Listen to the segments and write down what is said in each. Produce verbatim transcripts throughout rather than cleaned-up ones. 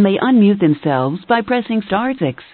may unmute themselves by pressing star six.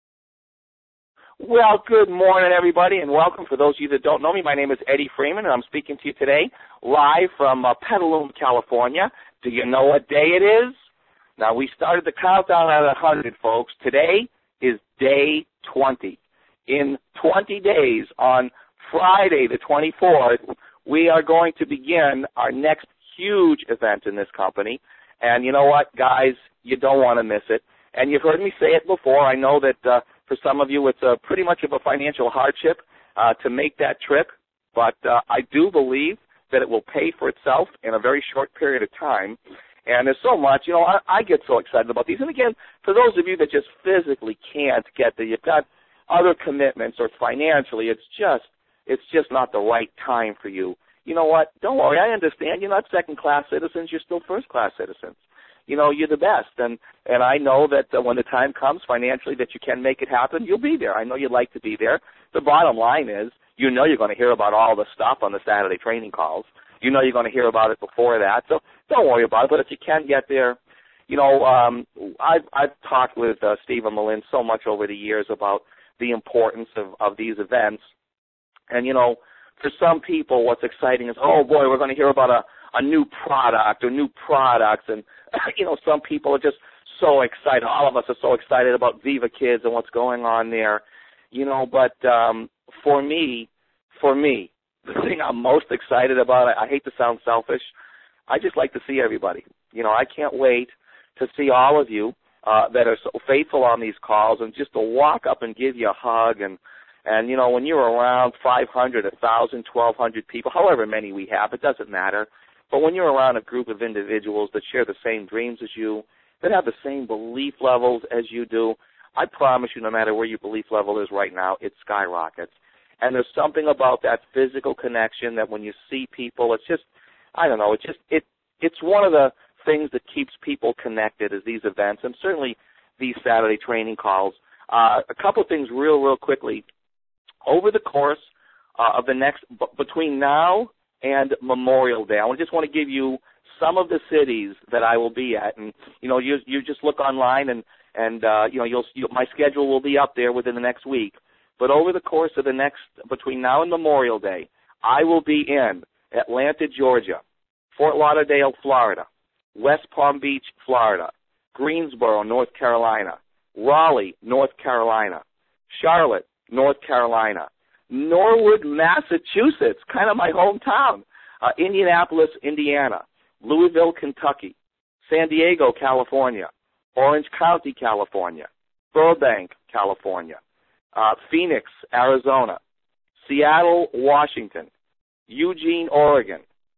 Well, good morning, everybody, and welcome. For those of you that don't know me, my name is Eddie Freeman, and I'm speaking to you today live from uh, Petaluma, California. Do you know what day it is? Now, we started the countdown at one hundred, folks. Today is day twenty. In twenty days, on Friday the twenty-fourth, we are going to begin our next huge event in this company. And you know what, guys? You don't want to miss it. And you've heard me say it before. I know that uh, for some of you it's a pretty much of a financial hardship uh, to make that trip, but uh, I do believe that it will pay for itself in a very short period of time. And there's so much, you know, I, I get so excited about these. And again, for those of you that just physically can't get there, you've got other commitments or financially, it's just, it's just not the right time for you. You know what? Don't worry. I understand. You're not second-class citizens. You're still first-class citizens. You know, you're the best. And, and I know that uh, when the time comes financially that you can make it happen, you'll be there. I know you'd like to be there. The bottom line is, you know you're going to hear about all the stuff on the Saturday training calls. You know you're going to hear about it before that. So don't worry about it. But if you can get there, you know, um, I've, I've talked with uh, Stephen Malin so much over the years about the importance of, of these events. And, you know, for some people what's exciting is, oh, boy, we're going to hear about a, a new product or new products. And, you know, some people are just so excited. All of us are so excited about Viva Kids and what's going on there. You know, but um, for me, for me, the thing I'm most excited about, I, I hate to sound selfish, I just like to see everybody. You know, I can't wait to see all of you uh, that are so faithful on these calls and just to walk up and give you a hug. And, and you know, when you're around five hundred, one thousand, twelve hundred people, however many we have, it doesn't matter. But when you're around a group of individuals that share the same dreams as you, that have the same belief levels as you do, I promise you, no matter where your belief level is right now, it skyrockets. And there's something about that physical connection that when you see people, it's just, I don't know, it's just, it, it's one of the things that keeps people connected is these events, and certainly these Saturday training calls. Uh, a couple of things real, real quickly. Over the course uh, of the next, b- between now and Memorial Day, I just want to give you some of the cities that I will be at. And, you know, you, you just look online and, and uh, you know, you'll, you, my schedule will be up there within the next week. But over the course of the next, between now and Memorial Day, I will be in Atlanta, Georgia, Fort Lauderdale, Florida, West Palm Beach, Florida, Greensboro, North Carolina, Raleigh, North Carolina, Charlotte, North Carolina, Norwood, Massachusetts, kind of my hometown, uh, Indianapolis, Indiana, Louisville, Kentucky, San Diego, California, Orange County, California, Burbank, California, Uh, Phoenix, Arizona, Seattle, Washington, Eugene, Oregon,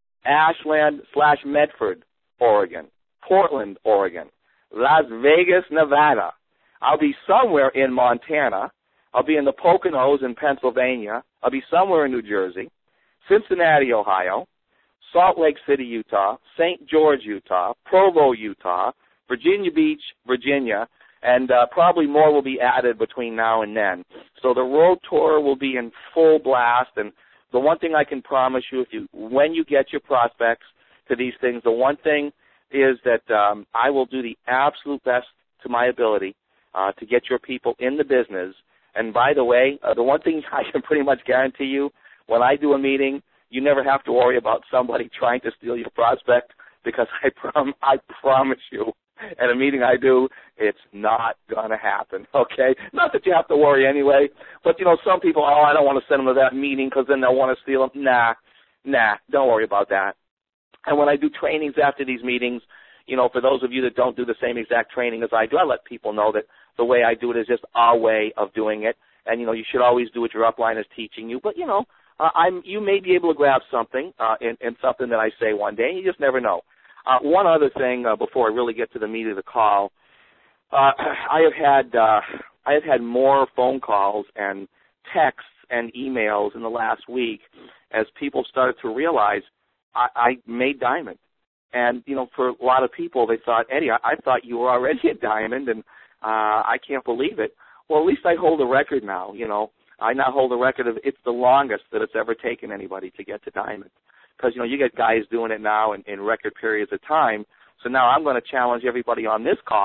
Ashland slash Medford, Oregon, Portland, Oregon, Las Vegas, Nevada. I'll be somewhere in Montana. I'll be in the Poconos in Pennsylvania. I'll be somewhere in New Jersey, Cincinnati, Ohio, Salt Lake City, Utah, Saint George, Utah, Provo, Utah, Virginia Beach, Virginia, and uh, probably more will be added between now and then. So the road tour will be in full blast, and the one thing I can promise you, if you when you get your prospects to these things, the one thing is that um, I will do the absolute best to my ability uh, to get your people in the business. And by the way, uh, the one thing I can pretty much guarantee you, when I do a meeting, you never have to worry about somebody trying to steal your prospect, because I prom- I promise you, at a meeting I do, it's not going to happen, okay? Not that you have to worry anyway, but, you know, some people, oh, I don't want to send them to that meeting because then they'll want to steal them. Nah, nah, don't worry about that. And when I do trainings after these meetings, you know, for those of you that don't do the same exact training as I do, I let people know that the way I do it is just our way of doing it. And, you know, you should always do what your upline is teaching you. But, you know, uh, I'm you may be able to grab something uh, in, in something that I say one day. You just never know. Uh, one other thing uh, before I really get to the meat of the call, uh, I have had uh, I have had more phone calls and texts and emails in the last week as people started to realize I, I made Diamond. And, you know, for a lot of people, they thought, Eddie, I, I thought you were already a Diamond, and uh, I can't believe it. Well, at least I hold a record now, you know. I now hold a record of it's the longest that it's ever taken anybody to get to Diamond. Because, you know, you get guys doing it now in, in record periods of time. So now I'm going to challenge everybody on this call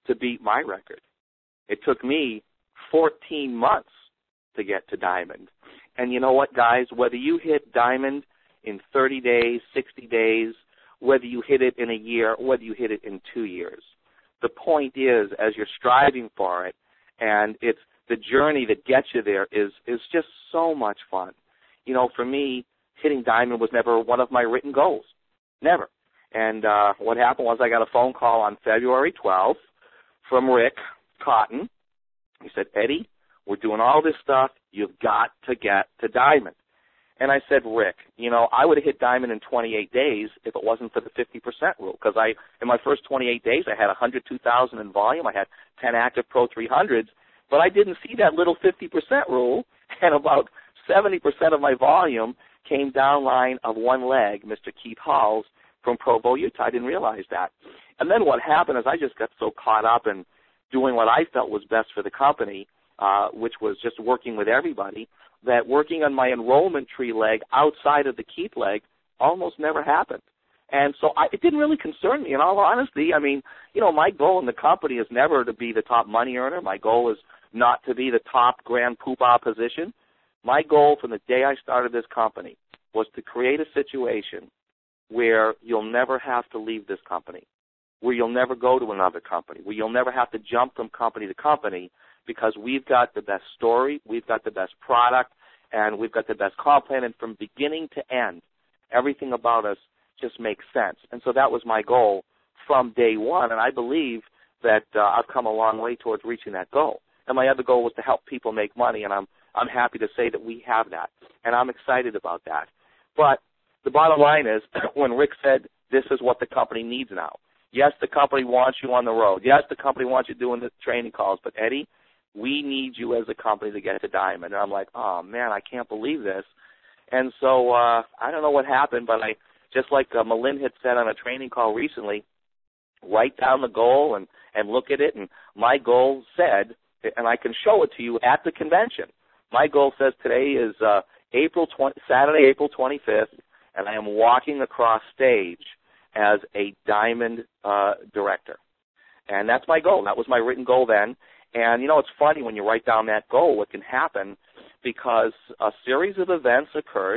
to beat my record. It took me fourteen months to get to diamond. And you know what, guys? Whether you hit diamond in thirty days, sixty days, whether you hit it in a year, whether you hit it in two years, the point is, as you're striving for it, and it's the journey that gets you there is is just so much fun. You know, for me, hitting diamond was never one of my written goals. Never. And uh, what happened was I got a phone call on February twelfth from Rick Cotton. He said, Eddie, we're doing all this stuff. You've got to get to diamond. And I said, Rick, you know, I would have hit diamond in twenty-eight days if it wasn't for the fifty percent rule, because I, in my first twenty-eight days, I had one hundred two thousand in volume. I had ten active Pro three hundreds, but I didn't see that little fifty percent rule, and about seventy percent of my volume came down line of one leg, Mister Keith Halls from Provo, Utah. I didn't realize that. And then what happened is I just got so caught up in doing what I felt was best for the company, uh, which was just working with everybody, that working on my enrollment tree leg outside of the Keith leg almost never happened. And so I, it didn't really concern me, in all honesty. I mean, you know, my goal in the company is never to be the top money earner. My goal is not to be the top grand poobah position. My goal from the day I started this company was to create a situation where you'll never have to leave this company, where you'll never go to another company, where you'll never have to jump from company to company, because we've got the best story, we've got the best product, and we've got the best comp plan, and from beginning to end, everything about us just makes sense. And so that was my goal from day one, and I believe that uh, I've come a long way towards reaching that goal. And my other goal was to help people make money, and I'm I'm happy to say that we have that, and I'm excited about that. But the bottom line is, when Rick said, this is what the company needs now, yes, the company wants you on the road. Yes, the company wants you doing the training calls, but Eddie, we need you as a company to get to diamond. And I'm like, oh, man, I can't believe this. And so uh, I don't know what happened, but I just like uh, Malin had said on a training call recently, write down the goal and, and look at it. And my goal said, and I can show it to you at the convention, my goal says today is uh, April twentieth, Saturday, April twenty-fifth, and I am walking across stage as a diamond uh, director. And that's my goal. That was my written goal then. And, you know, it's funny when you write down that goal, what can happen, because a series of events occurred,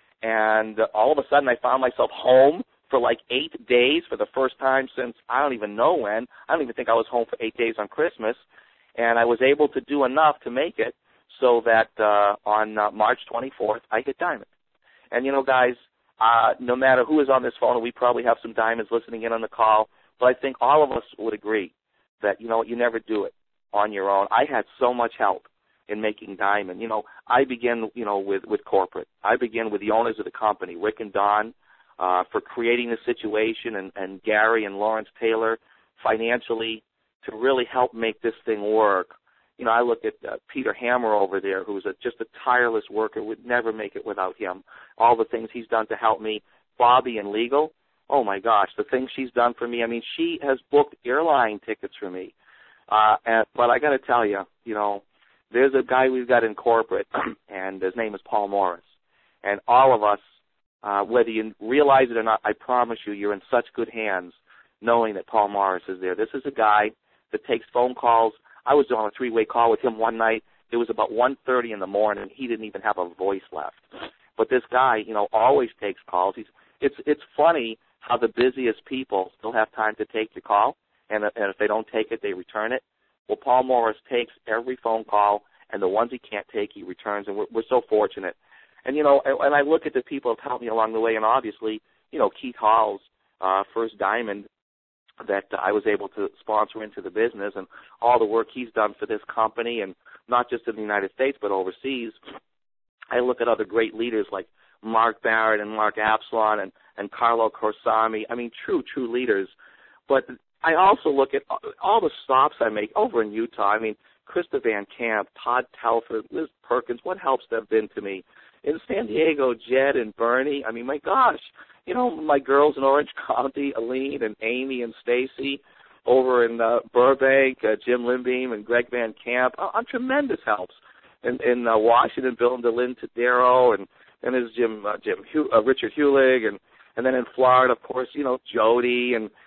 and all of a sudden I found myself home for like eight days for the first time since I don't even know when. I don't even think I was home for eight days on Christmas. And I was able to do enough to make it so that uh, on uh, March twenty-fourth, I hit diamond. And, you know, guys, uh, no matter who is on this phone, and we probably have some diamonds listening in on the call, but I think all of us would agree that, you know, you never do it on your own. I had so much help in making diamond. You know, I began, you know, with, with corporate. I began with the owners of the company, Rick and Don, uh, for creating the situation, and, and Gary and Lawrence Taylor financially to really help make this thing work. You know, I look at uh, Peter Hammer over there, who's a, just a tireless worker, would never make it without him. All the things he's done to help me. Bobby in legal, oh, my gosh, the things she's done for me. I mean, she has booked airline tickets for me. Uh, and, but I got to tell you, you know, there's a guy we've got in corporate, and his name is Paul Morris. And all of us, uh, whether you realize it or not, I promise you, you're in such good hands knowing that Paul Morris is there. This is a guy that takes phone calls. I was on a three-way call with him one night. It was about one thirty in the morning. He didn't even have a voice left. But this guy, you know, always takes calls. He's, it's it's funny how the busiest people still have time to take your call, and, and if they don't take it, they return it. Well, Paul Morris takes every phone call, and the ones he can't take, he returns, and we're, we're so fortunate. And, you know, and, and I look at the people who have helped me along the way, and obviously, you know, Keith Hall's uh, first diamond that I was able to sponsor into the business, and all the work he's done for this company, and not just in the United States but overseas. I look at other great leaders like Mark Barrett and Mark Absalon and, and Carlo Corsami. I mean, true, true leaders. But I also look at all the stops I make over in Utah. I mean, Krista Van Camp, Todd Telford, Liz Perkins, what helps they've been to me. In San Diego, Jed and Bernie, I mean, my gosh, you know, my girls in Orange County, Aline and Amy and Stacy, over in uh, Burbank, uh, Jim Limbeam and Greg Van Camp, uh, on tremendous helps. In, in uh, Washington, Bill and Delyn Tadero, and then there's Jim, uh, Jim Hew- uh, Richard Hewlig, and, and then in Florida, of course, you know, Jody and,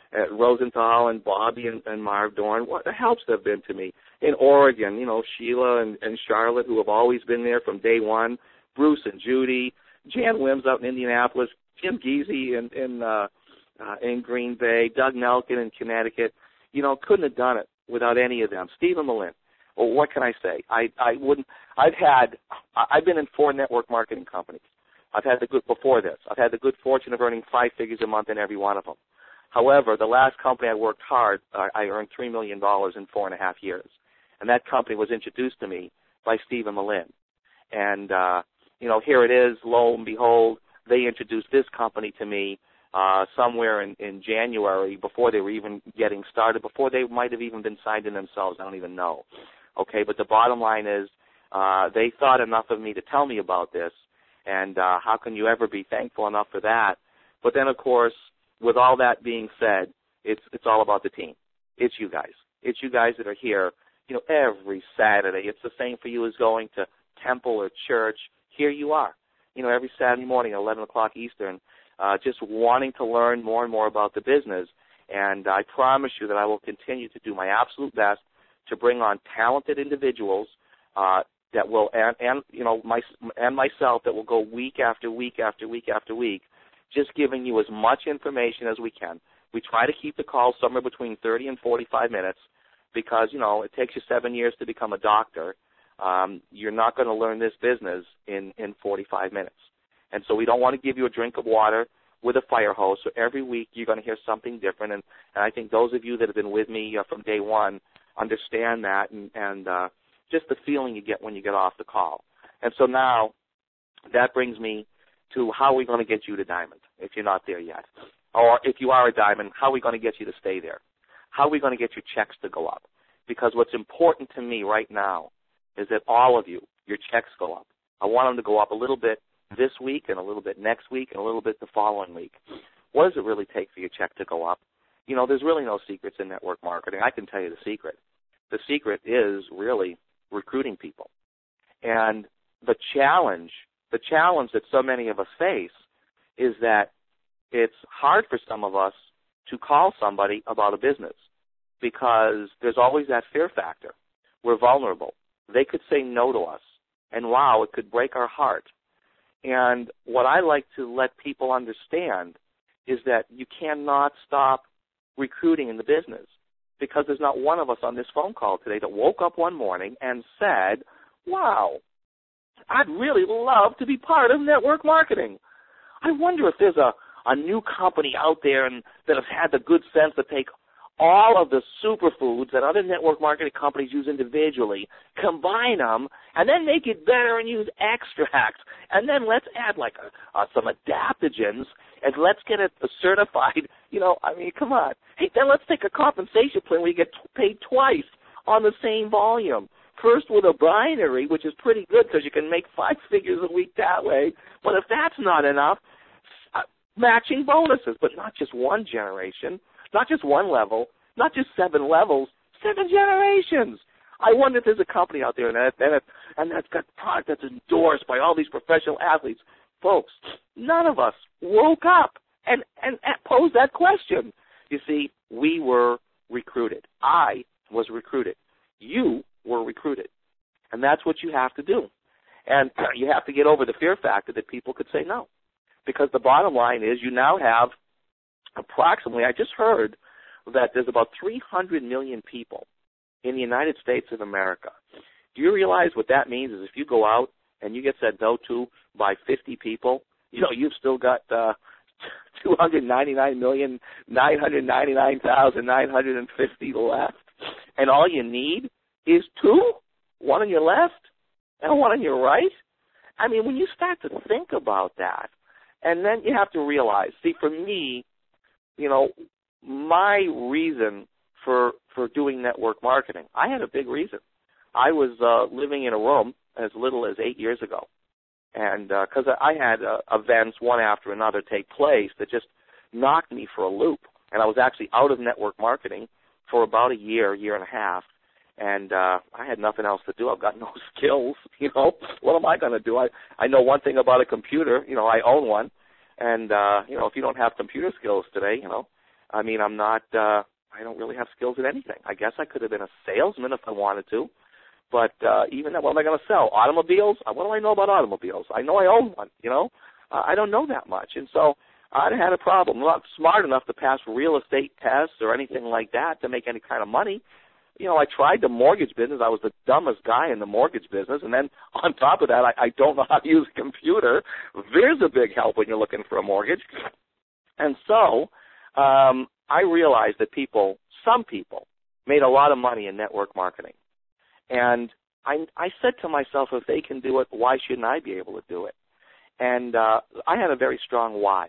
at Rosenthal and Bobby and, and Marv Dorn, what the helps they've been to me. In Oregon, you know, Sheila and, and Charlotte, who have always been there from day one, Bruce and Judy, Jan Wims out in Indianapolis, Jim Geezy in, in, uh, uh, in Green Bay, Doug Nelkin in Connecticut. You know, couldn't have done it without any of them. Stephen Malin. Well, what can I say? I, I wouldn't, I've had, I've been in four network marketing companies. I've had the good, before this, I've had the good fortune of earning five figures a month in every one of them. However, the last company I worked hard, uh, I earned three million dollars in four and a half years. And that company was introduced to me by Stephen Malin. And, uh, you know, here it is, lo and behold, they introduced this company to me uh, somewhere in, in January before they were even getting started, before they might have even been signed in themselves. I don't even know. Okay, but the bottom line is uh, they thought enough of me to tell me about this, and uh, how can you ever be thankful enough for that? But then, of course, with all that being said, it's it's all about the team. It's you guys. It's you guys that are here, you know, every Saturday. It's the same for you as going to temple or church. Here you are, you know, every Saturday morning at eleven o'clock Eastern, uh, just wanting to learn more and more about the business. And I promise you that I will continue to do my absolute best to bring on talented individuals uh, that will, and, and you know, my and myself that will go week after week after week after week, just giving you as much information as we can. We try to keep the calls somewhere between thirty and forty-five minutes because, you know, it takes you seven years to become a doctor. Um, you're not going to learn this business in, in forty-five minutes. And so we don't want to give you a drink of water with a fire hose. So every week you're going to hear something different. And, and I think those of you that have been with me uh, from day one understand that and, and uh, just the feeling you get when you get off the call. And so now that brings me to how are we going to get you to Diamond if you're not there yet? Or if you are a Diamond, how are we going to get you to stay there? How are we going to get your checks to go up? Because what's important to me right now is that all of you, your checks go up. I want them to go up a little bit this week and a little bit next week and a little bit the following week. What does it really take for your check to go up? You know, there's really no secrets in network marketing. I can tell you the secret. The secret is really recruiting people. And the challenge, the challenge that so many of us face is that it's hard for some of us to call somebody about a business because there's always that fear factor. We're vulnerable. They could say no to us, and wow, it could break our heart. And what I like to let people understand is that you cannot stop recruiting in the business because there's not one of us on this phone call today that woke up one morning and said, wow, I'd really love to be part of network marketing. I wonder if there's a, a new company out there and that has had the good sense to take all of the superfoods that other network marketing companies use individually, combine them, and then make it better and use extracts. And then let's add like a, uh, some adaptogens, and let's get it certified. You know, I mean, come on. Hey, then let's take a compensation plan where you get t- paid twice on the same volume. First with a binary, which is pretty good because you can make five figures a week that way. But if that's not enough, uh, matching bonuses, but not just one generation. Not just one level, not just seven levels, seven generations. I wonder if there's a company out there and, that, and, it, and that's got product that's endorsed by all these professional athletes. Folks, none of us woke up and, and, and posed that question. You see, we were recruited. I was recruited. You were recruited. And that's what you have to do. And you have to get over the fear factor that people could say no. Because the bottom line is you now have approximately, I just heard that there's about three hundred million people in the United States of America. Do you realize what that means is if you go out and you get said no to by fifty people, you know, you've still got uh, two hundred ninety-nine million, nine hundred ninety-nine thousand, nine hundred fifty left. And all you need is two, one on your left and one on your right. I mean, when you start to think about that, and then you have to realize, see, for me, you know, my reason for for doing network marketing, I had a big reason. I was uh, living in a room as little as eight years ago, and because uh, I had uh, events one after another take place that just knocked me for a loop, and I was actually out of network marketing for about a year, year and a half, and uh, I had nothing else to do. I've got no skills, you know. What am I going to do? I, I know one thing about a computer. You know, I own one. And, uh, you know, if you don't have computer skills today, you know, I mean, I'm not, uh, I don't really have skills at anything. I guess I could have been a salesman if I wanted to. But uh, even then, what am I going to sell? Automobiles? Uh, What do I know about automobiles? I know I own one, you know. Uh, I don't know that much. And so I had a problem. I'm not smart enough to pass real estate tests or anything like that to make any kind of money. You know, I tried the mortgage business. I was the dumbest guy in the mortgage business. And then on top of that, I, I don't know how to use a computer. There's a big help when you're looking for a mortgage. And so um, I realized that people, some people, made a lot of money in network marketing. And I, I said to myself, if they can do it, why shouldn't I be able to do it? And uh, I had a very strong why.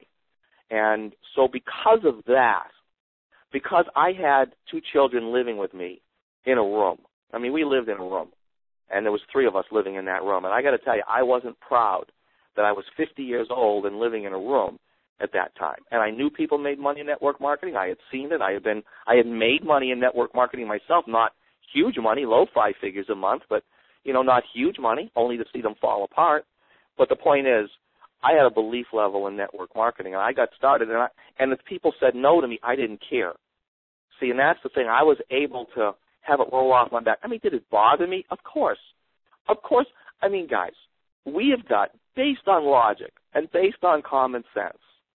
And so because of that, because I had two children living with me in a room, I mean, we lived in a room, and there was three of us living in that room. And I got to tell you, I wasn't proud that I was fifty years old and living in a room at that time. And I knew people made money in network marketing. I had seen it. I had been, I had made money in network marketing myself, not huge money, low five figures a month, but, you know, not huge money, only to see them fall apart. But the point is, I had a belief level in network marketing, and I got started, and, I, and if people said no to me, I didn't care. See, and that's the thing. I was able to have it roll off my back. I mean, did it bother me? Of course. Of course. I mean, guys, we have got, based on logic and based on common sense,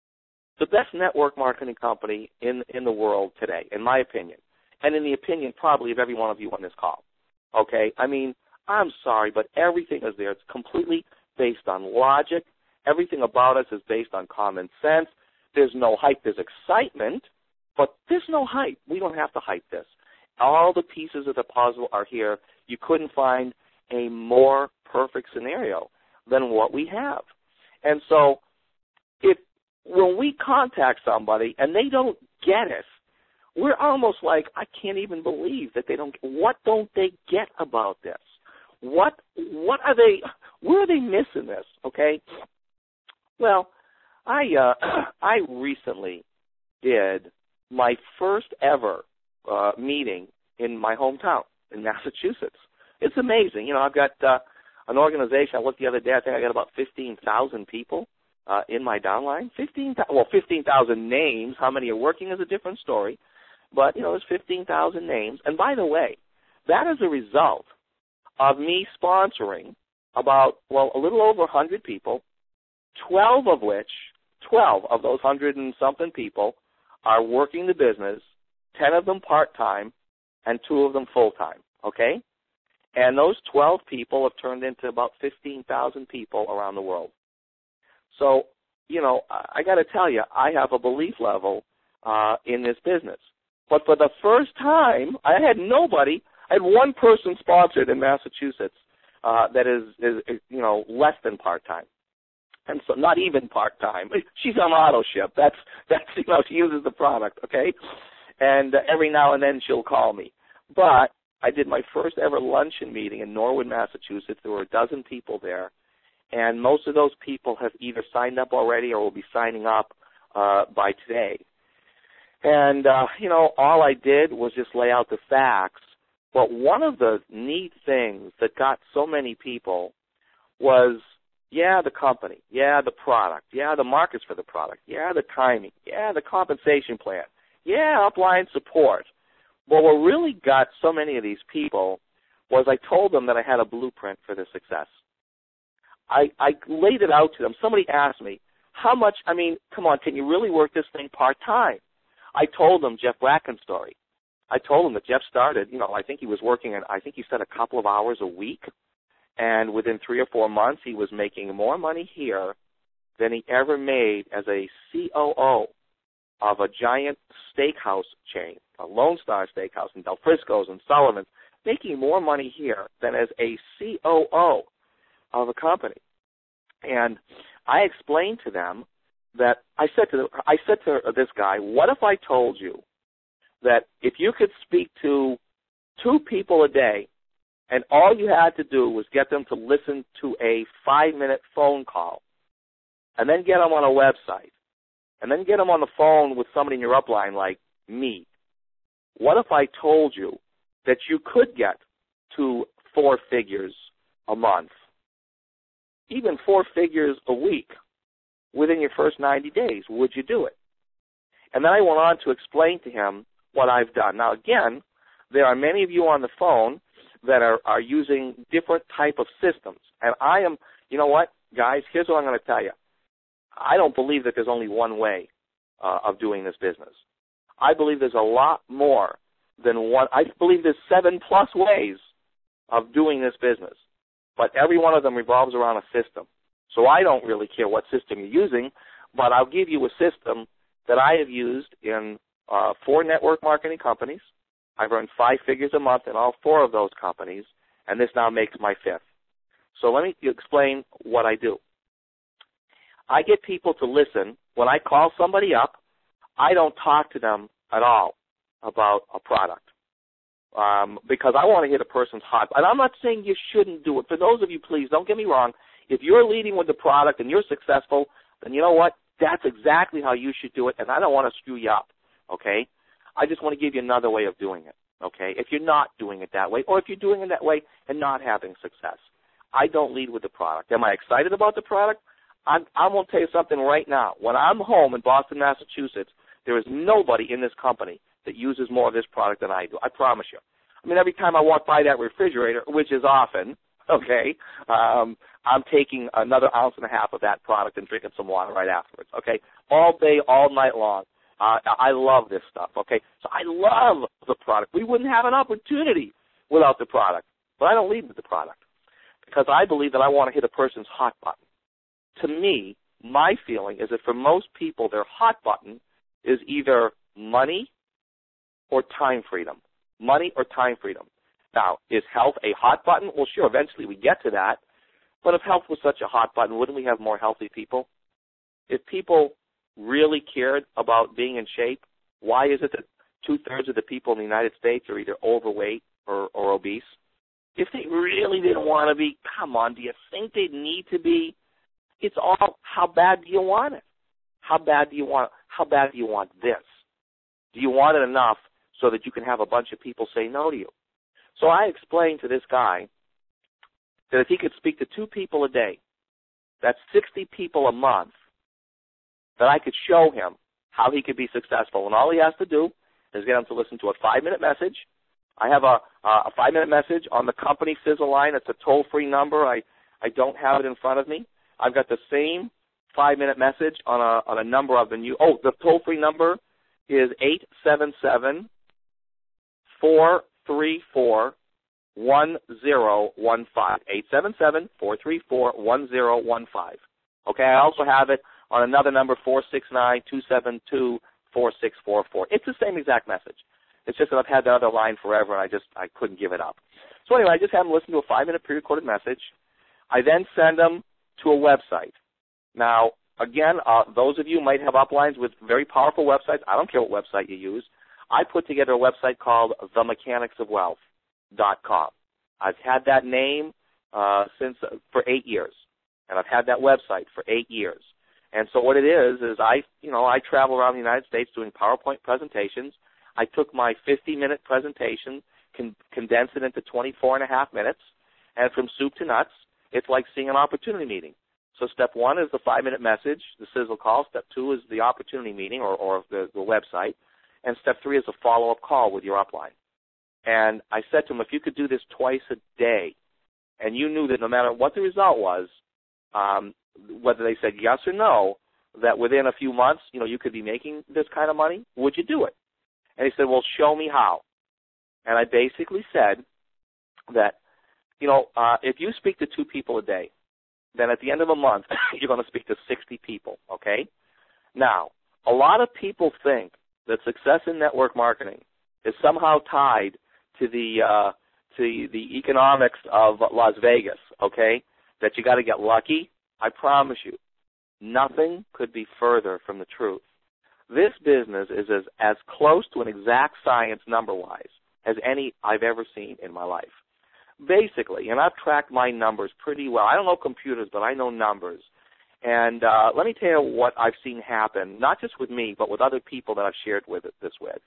the best network marketing company in, in the world today, in my opinion, and in the opinion probably of every one of you on this call. Okay? I mean, I'm sorry, but everything is there. It's completely based on logic. Everything about us is based on common sense. There's no hype. There's excitement, but there's no hype. We don't have to hype this. All the pieces of the puzzle are here. You couldn't find a more perfect scenario than what we have. And so if when we contact somebody and they don't get it, we're almost like, I can't even believe that they don't, what don't they get about this? What, what are they, where are they missing this, okay? Well, I, uh, I recently did my first ever uh, meeting in my hometown in Massachusetts. It's amazing. You know, I've got uh, an organization. I looked the other day. I think I got about fifteen thousand people uh, in my downline. fifteen, well, fifteen thousand names. How many are working is a different story. But, you know, there's fifteen thousand names. And by the way, that is a result of me sponsoring about, well, a little over one hundred people, twelve of which, twelve of those one hundred and something people are working the business, ten of them part-time, and two of them full-time, okay? And those twelve people have turned into about fifteen thousand people around the world. So, you know, I got to tell you, I have a belief level uh, in this business. But for the first time, I had nobody. I had one person sponsored in Massachusetts uh, that is, is, is, you know, less than part-time. And so not even part-time. She's on auto ship. That's, that's, you know, she uses the product, okay? And uh, every now and then she'll call me. But I did my first ever luncheon meeting in Norwood, Massachusetts. There were a dozen people there. And most of those people have either signed up already or will be signing up uh, by today. And, uh, you know, all I did was just lay out the facts. But one of the neat things that got so many people was, yeah, the company, yeah, the product, yeah, the markets for the product, yeah, the timing, yeah, the compensation plan, yeah, upline support. But what really got so many of these people was I told them that I had a blueprint for their success. I, I laid it out to them. Somebody asked me, how much, I mean, come on, can you really work this thing part-time? I told them Jeff Bracken's story. I told him that Jeff started, you know, I think he was working, at, I think he said a couple of hours a week. And within three or four months, he was making more money here than he ever made as a C O O of a giant steakhouse chain, a Lone Star Steakhouse and Del Frisco's and Sullivan's, making more money here than as a C O O of a company. And I explained to them that I said to I said to this guy, what if I told you that if you could speak to two people a day and all you had to do was get them to listen to a five-minute phone call and then get them on a website and then get them on the phone with somebody in your upline like me, what if I told you that you could get to four figures a month, even four figures a week within your first ninety days? Would you do it? And then I went on to explain to him what I've done. Now, again, there are many of you on the phone that are, are using different type of systems. And I am, you know what, guys, here's what I'm going to tell you. I don't believe that there's only one way uh, of doing this business. I believe there's a lot more than one. I believe there's seven plus ways of doing this business. But every one of them revolves around a system. So I don't really care what system you're using, but I'll give you a system that I have used in uh, four network marketing companies. I've earned five figures a month in all four of those companies, and this now makes my fifth. So let me explain what I do. I get people to listen. When I call somebody up, I don't talk to them at all about a product um, because I want to hit a person's heart. And I'm not saying you shouldn't do it. For those of you, please, don't get me wrong. If you're leading with the product and you're successful, then you know what? That's exactly how you should do it, and I don't want to screw you up, okay? I just want to give you another way of doing it, okay? If you're not doing it that way, or if you're doing it that way and not having success, I don't lead with the product. Am I excited about the product? I'm, I'm going to tell you something right now. When I'm home in Boston, Massachusetts, there is nobody in this company that uses more of this product than I do. I promise you. I mean, every time I walk by that refrigerator, which is often, okay, um, I'm taking another ounce and a half of that product and drinking some water right afterwards, okay, all day, all night long. Uh, I love this stuff, okay? So I love the product. We wouldn't have an opportunity without the product, but I don't lead with the product because I believe that I want to hit a person's hot button. To me, my feeling is that for most people, their hot button is either money or time freedom. Money or time freedom. Now, is health a hot button? Well, sure, eventually we get to that. But if health was such a hot button, wouldn't we have more healthy people? If people really cared about being in shape, why is it that two-thirds of the people in the United States are either overweight or, or obese? If they really didn't want to be, come on, do you think they'd need to be? It's all, how bad do you want it? How bad do you want How bad do you want this? Do you want it enough so that you can have a bunch of people say no to you? So I explained to this guy that if he could speak to two people a day, that's sixty people a month, that I could show him how he could be successful. And all he has to do is get him to listen to a five-minute message. I have a, a five-minute message on the company Sizzle line. It's a toll-free number. I, I don't have it in front of me. I've got the same five-minute message on a on a number of the new. Oh, the toll-free number is eight seven seven, four three four, one zero one five. eight seven seven, four three four, one zero one five. Okay, I also have it on another number, four six nine, two seven two, four six four four. It's the same exact message. It's just that I've had the other line forever, and I just I couldn't give it up. So anyway, I just have them listen to a five-minute pre-recorded message. I then send them to a website. Now, again, uh, those of you might have uplines with very powerful websites. I don't care what website you use. I put together a website called the mechanics of wealth dot com. I've had that name uh, since uh, for eight years, and I've had that website for eight years. And so what it is is I, you know, I travel around the United States doing PowerPoint presentations. I took my fifty-minute presentation, con- condensed it into twenty-four and a half minutes, and from soup to nuts, it's like seeing an opportunity meeting. So step one is the five-minute message, the sizzle call. Step two is the opportunity meeting or, or the, the website. And step three is a follow-up call with your upline. And I said to him, if you could do this twice a day, and you knew that no matter what the result was, um, whether they said yes or no, that within a few months, you know, you could be making this kind of money, would you do it? And he said, well, show me how. And I basically said that, you know, uh, if you speak to two people a day, then at the end of a month, you're going to speak to sixty people, okay? Now, a lot of people think that success in network marketing is somehow tied to the uh, to the economics of Las Vegas, okay, that you got to get lucky. I promise you, nothing could be further from the truth. This business is as, as close to an exact science number-wise as any I've ever seen in my life. Basically, and I've tracked my numbers pretty well. I don't know computers, but I know numbers. And uh, let me tell you what I've seen happen, not just with me, but with other people that I've shared with it, this with.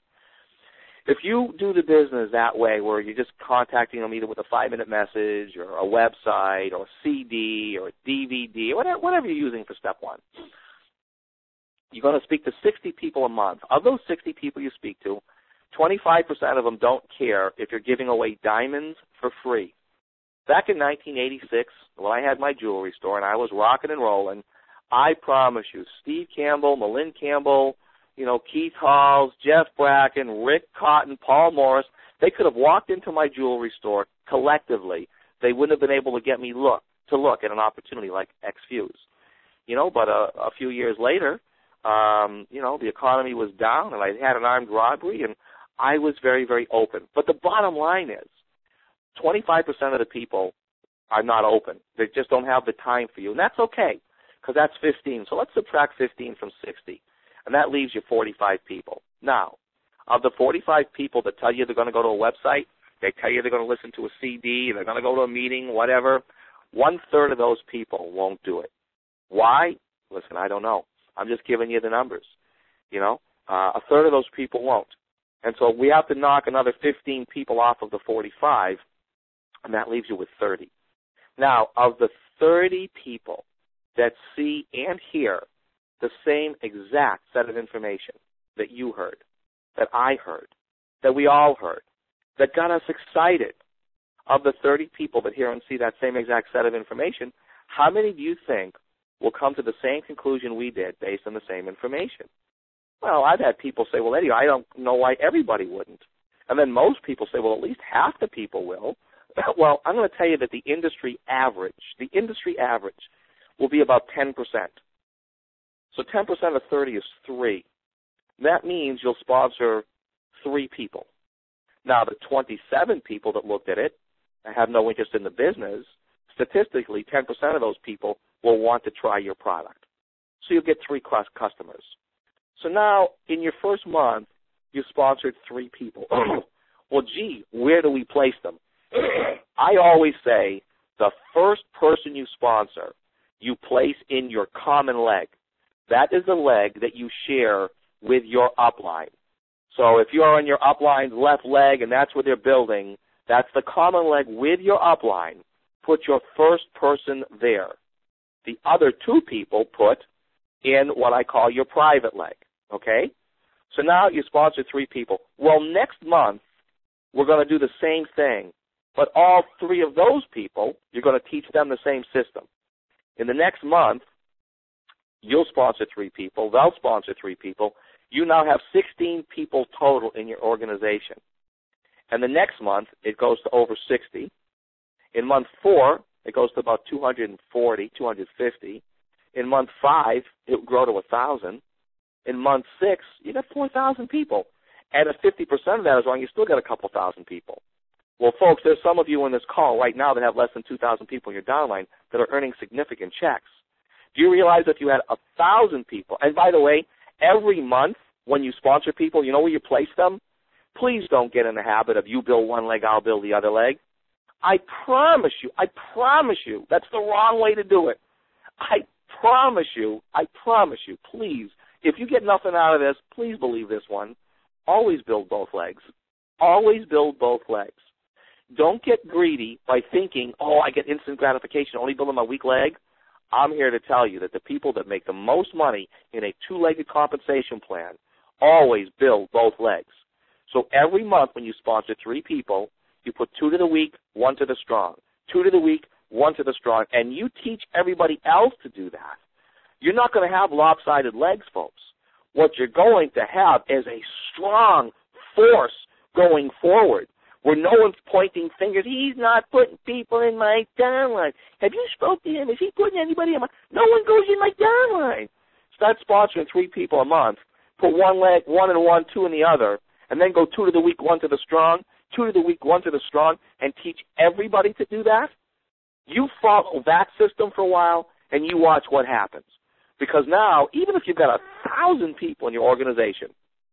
If you do the business that way, where you're just contacting them either with a five-minute message or a website or a C D or a D V D or whatever, whatever you're using for step one, You're going to speak to sixty people a month. Of those sixty people you speak to, twenty-five percent of them don't care if you're giving away diamonds for free. Back in nineteen eighty-six, when I had my jewelry store and I was rocking and rolling, I promise you, Steve Campbell, Malin Campbell, you know, Keith Halls, Jeff Bracken, Rick Cotton, Paul Morris, they could have walked into my jewelry store collectively. They wouldn't have been able to get me look to look at an opportunity like X-Fuse. You know, but a, a few years later, um, you know, the economy was down and I had an armed robbery and I was very, very open. But the bottom line is twenty-five percent of the people are not open. They just don't have the time for you. And that's okay because that's fifteen. So let's subtract fifteen from sixty. And that leaves you forty-five people. Now, of the forty-five people that tell you they're going to go to a website, they tell you they're going to listen to a C D, they're going to go to a meeting, whatever, one-third of those people won't do it. Why? Listen, I don't know. I'm just giving you the numbers. You know, uh, a third of those people won't. And so we have to knock another fifteen people off of the forty-five, and that leaves you with thirty. Now, of the thirty people that see and hear the same exact set of information that you heard, that I heard, that we all heard, that got us excited, of the thirty people that hear and see that same exact set of information, how many do you think will come to the same conclusion we did based on the same information? Well, I've had people say, well, Eddie, I don't know why everybody wouldn't. And then most people say, well, at least half the people will. Well, I'm going to tell you that the industry average, the industry average will be about ten percent. So ten percent of thirty is three. That means you'll sponsor three people. Now, the twenty-seven people that looked at it have no interest in the business. Statistically, ten percent of those people will want to try your product. So you'll get three customers. So now, in your first month, you sponsored three people. Well, gee, where do we place them? I always say the first person you sponsor, you place in your common leg. That is the leg that you share with your upline. So if you're on your upline's left leg and that's where they're building, that's the common leg with your upline. Put your first person there. The other two people put in what I call your private leg, okay? So now you sponsor three people. Well, next month, we're going to do the same thing, but all three of those people, you're going to teach them the same system. In the next month, you'll sponsor three people. They'll sponsor three people. You now have sixteen people total in your organization. And the next month, it goes to over sixty. In month four, it goes to about two hundred forty, two hundred fifty. In month five, it will grow to one thousand. In month six, you got four thousand people. And if fifty percent of that is wrong, you still got a couple thousand people. Well, folks, there's some of you on this call right now that have less than two thousand people in your downline that are earning significant checks. Do you realize if you had one thousand people, and by the way, every month when you sponsor people, you know where you place them? Please don't get in the habit of you build one leg, I'll build the other leg. I promise you, I promise you, that's the wrong way to do it. I promise you, I promise you, please, if you get nothing out of this, please believe this one. Always build both legs. Always build both legs. Don't get greedy by thinking, oh, I get instant gratification, only building my weak leg. I'm here to tell you that the people that make the most money in a two-legged compensation plan always build both legs. So every month when you sponsor three people, you put two to the weak, one to the strong. Two to the weak, one to the strong. And you teach everybody else to do that. You're not going to have lopsided legs, folks. What you're going to have is a strong force going forward where no one's pointing fingers. He's not putting people in my downline. Have you spoke to him? Is he putting anybody in my... No one goes in my downline. Start sponsoring three people a month. Put one leg, one and one, two in the other, and then go two to the weak, one to the strong, two to the weak, one to the strong, and teach everybody to do that. You follow that system for a while, and you watch what happens. Because now, even if you've got a thousand people in your organization,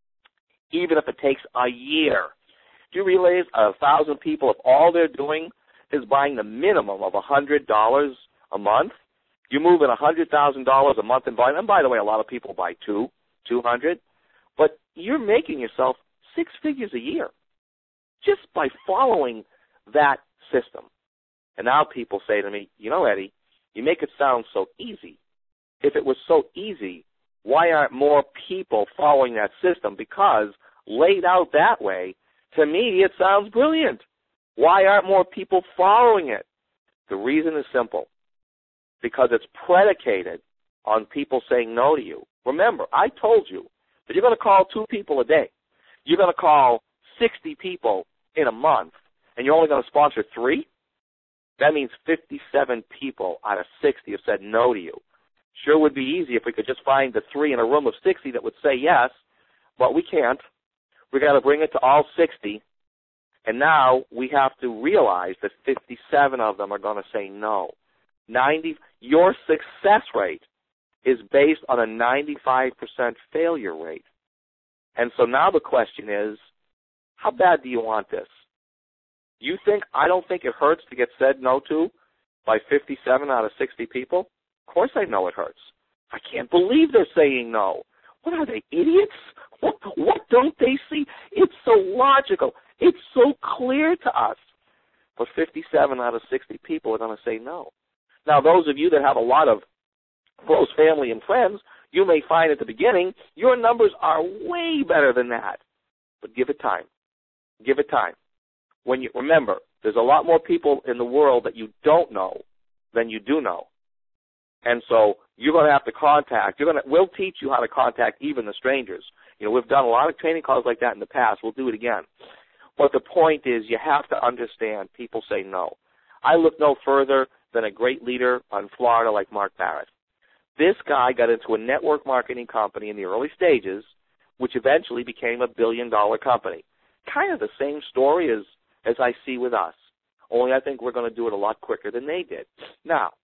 even if it takes a year, do you realize a thousand people, if all they're doing is buying the minimum of one hundred dollars a month, you're moving one hundred thousand dollars a month in volume. And by the way, a lot of people buy two, two hundred, but you're making yourself six figures a year just by following that system. And now people say to me, you know, Eddie, you make it sound so easy. If it was so easy, Why aren't more people following that system? Because laid out that way, to me, it sounds brilliant. Why aren't more people following it? The reason is simple. Because it's predicated on people saying no to you. Remember, I told you that you're going to call two people a day. You're going to call sixty people in a month, and you're only going to sponsor three? That means fifty-seven people out of sixty have said no to you. Sure would be easy if we could just find the three in a room of sixty that would say yes, but we can't. We've got to bring it to all sixty, and now we have to realize that fifty-seven of them are going to say no. ninety Your success rate is based on a ninety-five percent failure rate. And so now the question is, how bad do you want this? You think, I don't think it hurts to get said no to by fifty-seven out of sixty people? Of course I know it hurts. I can't believe they're saying no. What are they, idiots? What, what don't they see? It's so logical. It's so clear to us. But fifty-seven out of sixty people are going to say no. Now, those of you that have a lot of close family and friends, you may find at the beginning your numbers are way better than that. But give it time. Give it time. When you remember, there's a lot more people in the world that you don't know than you do know. And so you're going to have to contact. You're going to. We'll teach you how to contact even the strangers. You know, we've done a lot of training calls like that in the past. We'll do it again. But the point is, you have to understand people say no. I look no further than a great leader in Florida like Mark Barrett. This guy got into a network marketing company in the early stages, which eventually became a billion-dollar company. Kind of the same story as, as I see with us, only I think we're going to do it a lot quicker than they did. Now,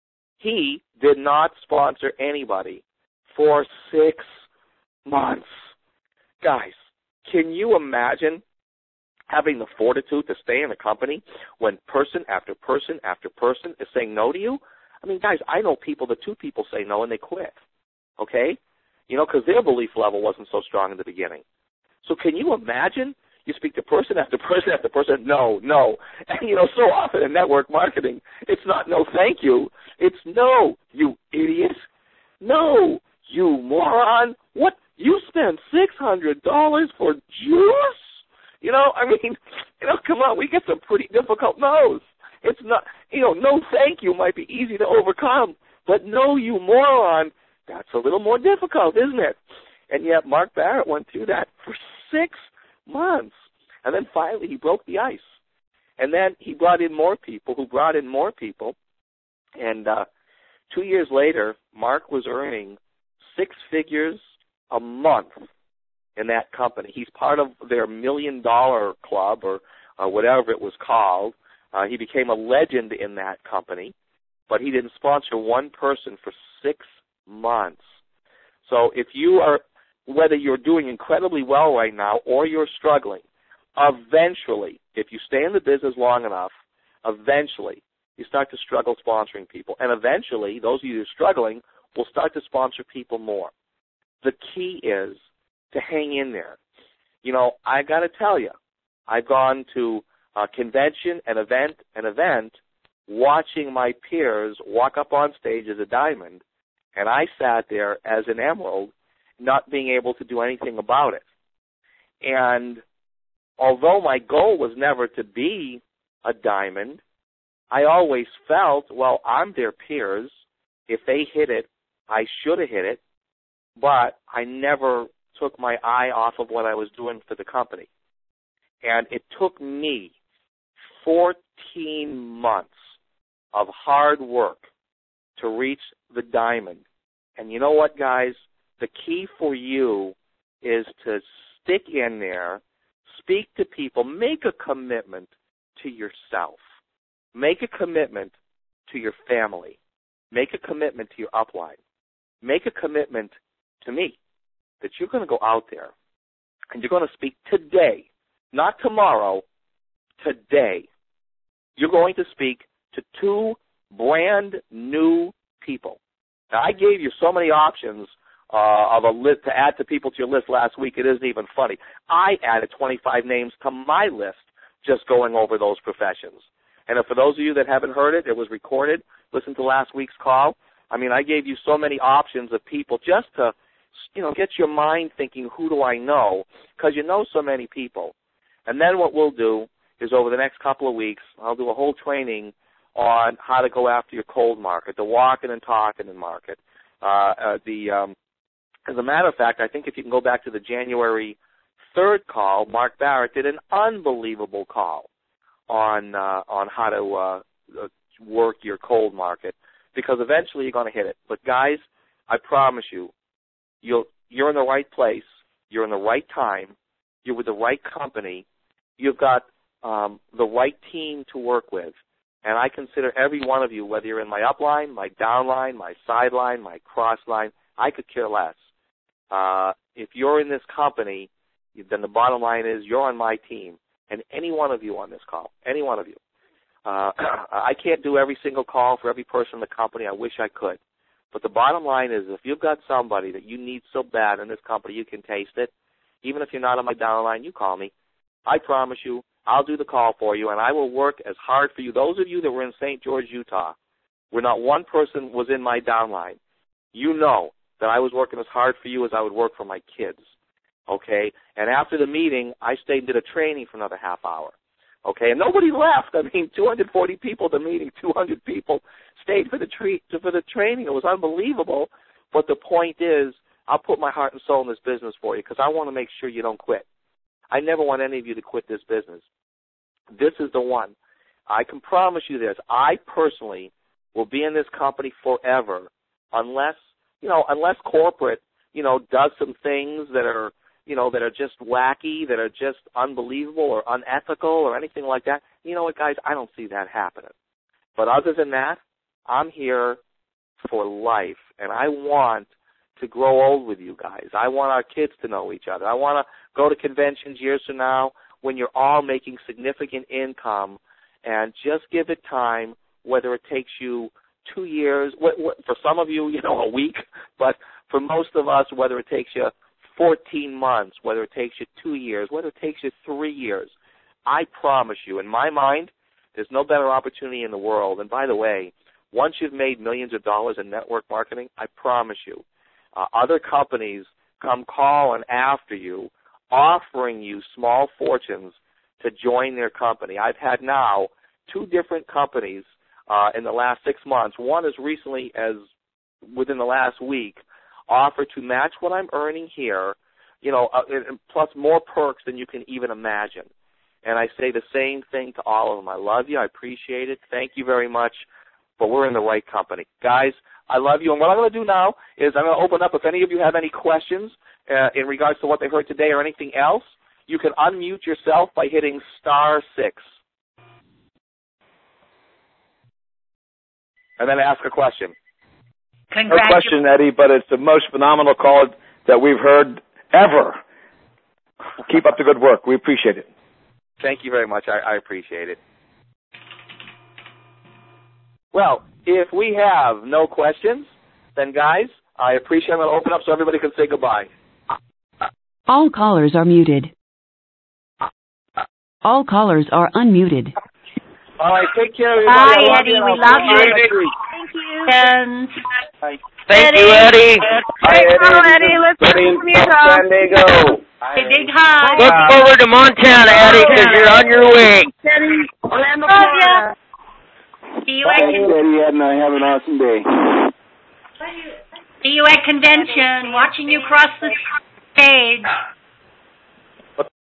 he did not sponsor anybody for six months. Guys, can you imagine having the fortitude to stay in a company when person after person after person is saying no to you? I mean, guys, I know people that two people say no and they quit, okay? You know, because their belief level wasn't so strong in the beginning. So can you imagine? You speak to person after person after person, no, no. And, you know, so often in network marketing, it's not no thank you. It's no, you idiot. No, you moron. What? You spent six hundred dollars for juice? You know, I mean, you know, come on, we get some pretty difficult no's. It's not, you know, no thank you might be easy to overcome, but no, you moron, that's a little more difficult, isn't it? And yet Mark Barrett went through that for six months. And then finally he broke the ice. And then he brought in more people who brought in more people. And uh, two years later, Mark was earning six figures a month in that company. He's part of their million-dollar club or, or whatever it was called. Uh, he became a legend in that company, but he didn't sponsor one person for six months. So if you are, whether you're doing incredibly well right now or you're struggling, eventually, if you stay in the business long enough, eventually you start to struggle sponsoring people. And eventually, those of you who are struggling will start to sponsor people more. The key is to hang in there. You know, I got to tell you, I've gone to a convention, an event, an event, watching my peers walk up on stage as a diamond, and I sat there as an emerald, not being able to do anything about it. And although my goal was never to be a diamond, I always felt, well, I'm their peers. If they hit it, I should have hit it, but I never took my eye off of what I was doing for the company. And it took me fourteen months of hard work to reach the diamond. And you know what, guys? The key for you is to stick in there, speak to people, make a commitment to yourself. Make a commitment to your family. Make a commitment to your upline. Make a commitment to me that you're going to go out there and you're going to speak today, not tomorrow, today. You're going to speak to two brand new people. Now, I gave you so many options uh, of a list to add to people to your list last week, it isn't even funny. I added twenty-five names to my list just going over those professions. And for those of you that haven't heard it, it was recorded. Listen to last week's call. I mean, I gave you so many options of people just to you know, gets your mind thinking, who do I know? Because you know so many people. And then what we'll do is over the next couple of weeks, I'll do a whole training on how to go after your cold market, the walking and talking and market. Uh, uh, the um, as a matter of fact, I think if you can go back to the January third call, Mark Barrett did an unbelievable call on uh, on how to uh, work your cold market, because eventually you're going to hit it. But guys, I promise you, you'll you're in the right place, you're in the right time, you're with the right company, you've got um, the right team to work with. And I consider every one of you, whether you're in my upline, my downline, my sideline, my crossline, I could care less. Uh, if you're in this company, then the bottom line is you're on my team. And any one of you on this call, any one of you. Uh, I can't do every single call for every person in the company. I wish I could. But the bottom line is if you've got somebody that you need so bad in this company, you can taste it. Even if you're not on my downline, you call me. I promise you, I'll do the call for you, and I will work as hard for you. Those of you that were in Saint George, Utah, where not one person was in my downline, you know that I was working as hard for you as I would work for my kids, okay? And after the meeting, I stayed and did a training for another half hour, okay? And nobody left. I mean, two hundred forty people at the meeting, two hundred people stayed for the, treat, for the training. It was unbelievable. But the point is, I'll put my heart and soul in this business for you because I want to make sure you don't quit. I never want any of you to quit this business. This is the one. I can promise you this. I personally will be in this company forever unless, you know, unless corporate, you know, does some things that are, you know, that are just wacky, that are just unbelievable or unethical or anything like that. You know what, guys? I don't see that happening. But other than that, I'm here for life, and I want to grow old with you guys. I want our kids to know each other. I want to go to conventions years from now when you're all making significant income, and just give it time, whether it takes you two years, for some of you, you know, a week, but for most of us, whether it takes you fourteen months, whether it takes you two years, whether it takes you three years, I promise you, in my mind, there's no better opportunity in the world. And by the way, once you've made millions of dollars in network marketing, I promise you, uh, other companies come calling after you, offering you small fortunes to join their company. I've had now two different companies uh, in the last six months, one as recently as within the last week, offer to match what I'm earning here, you know, uh, and plus more perks than you can even imagine. And I say the same thing to all of them. I love you. I appreciate it. Thank you very much. But we're in the right company. Guys, I love you. And what I'm going to do now is I'm going to open up. If any of you have any questions uh, in regards to what they heard today or anything else, you can unmute yourself by hitting star six. And then ask a question. No question, Eddie, but it's the most phenomenal call that we've heard ever. Keep up the good work. We appreciate it. Thank you very much. I, I appreciate it. Well, if we have no questions, then, guys, I appreciate it. I'm going to open up so everybody can say goodbye. All callers are muted. All callers are unmuted. All right, take care, everybody. Bye, Eddie. We love you. Thank you. And Bye. Thank you, Eddie. Hi, Eddie. Eddie. Let's Eddie hear from you, Tom. San Diego. Hey, big hi. Look forward to Montana, Eddie, because you're on your way. Eddie, Orlando, Florida. See you at Thanks, Eddie, and have an awesome day. See you at convention. Watching you cross the stage.